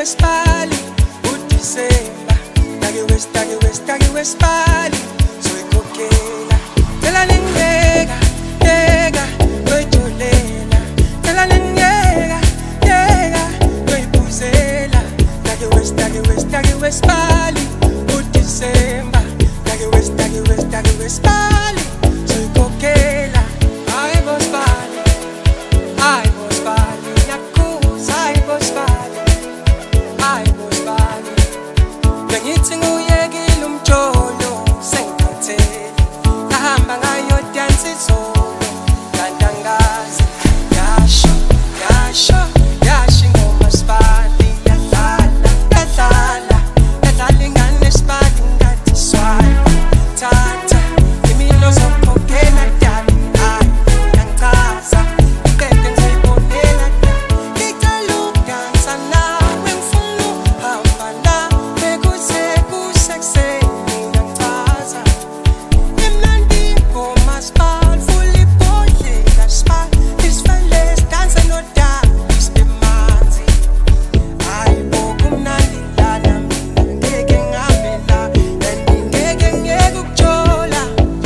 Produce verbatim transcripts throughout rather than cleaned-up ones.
wespali uDisemba Dagi west dagi west dagi wespali soyikhokhela Phela ningeka yeka loyijolela Phela ningeka yeka loyiphuzela Dagi west dagi west dagi wespali uDisemba Dagi west dagi west dagi wespali soyikhokhela Ay bospali ay bospali yakuza ay bospali ay bospali Bengithi nguyekile umjolo sengikhathele Ahamba ngayo dance izolo kantangazi yasho yasho yasho ingoma spali yadlala yadlala yadlala ingane spali ngathi swala Tata imilo zokhokhela dali ay yangichaza uqede ngizibonela ngicela ukudansa nawe ngifuna uhamba nawe kuze kusekuseni yangichaza imnandi ingoma spali full ibhodlela spali isifele sidansa nodali sibemanzi hayi bokumnandi lana mina ngeke ngihambe la and ngeke ngiyeke ukujola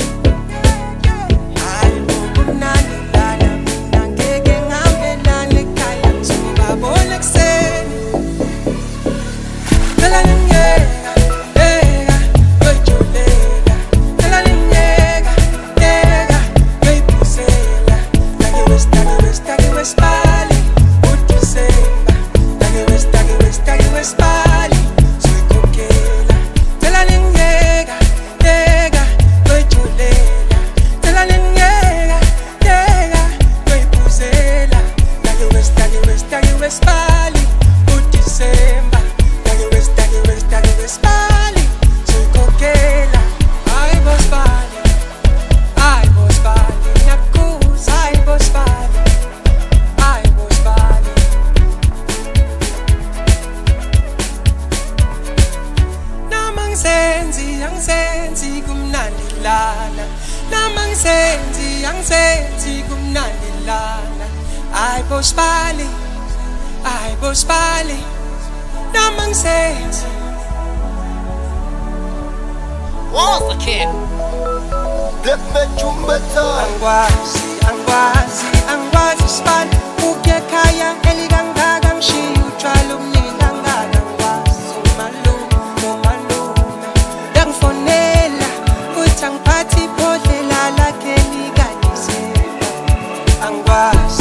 hayi bokumnandi lana mina ngeke ngihambe lana ekhaya ngizobabona kuseni Phela ningeka yeka loyijolela Phela ningeka yeka loyiphuzela Dagi west dagi west dagi wespali uDisemba Dagi west dagi west dagi wespali soyikhokhela Phela ningeka yeka loyijolela Phela ningeka yeka loyiphuzela Dagi west dagi west dagi wespali uDisemba Dagi west dagi west dagi wespali soyikhokhela Ay bospali ay bospali yakuza ay bospali ay bospali Nama ngisenzi angisenzi kumnandi lana Nama ngisenzi angisenzi kumnandi lana Ay bospali ay bospali Nama ngisenzi What's the kid? Angwazi, angwazi, angwazi spali Uke khaya elikangaka ngishiya utshwala obuningi kangaka Angwazi, umalume, umalume Yangifonela, uthi angiphathi ibhodlela lakhe likaDisemba Angwazi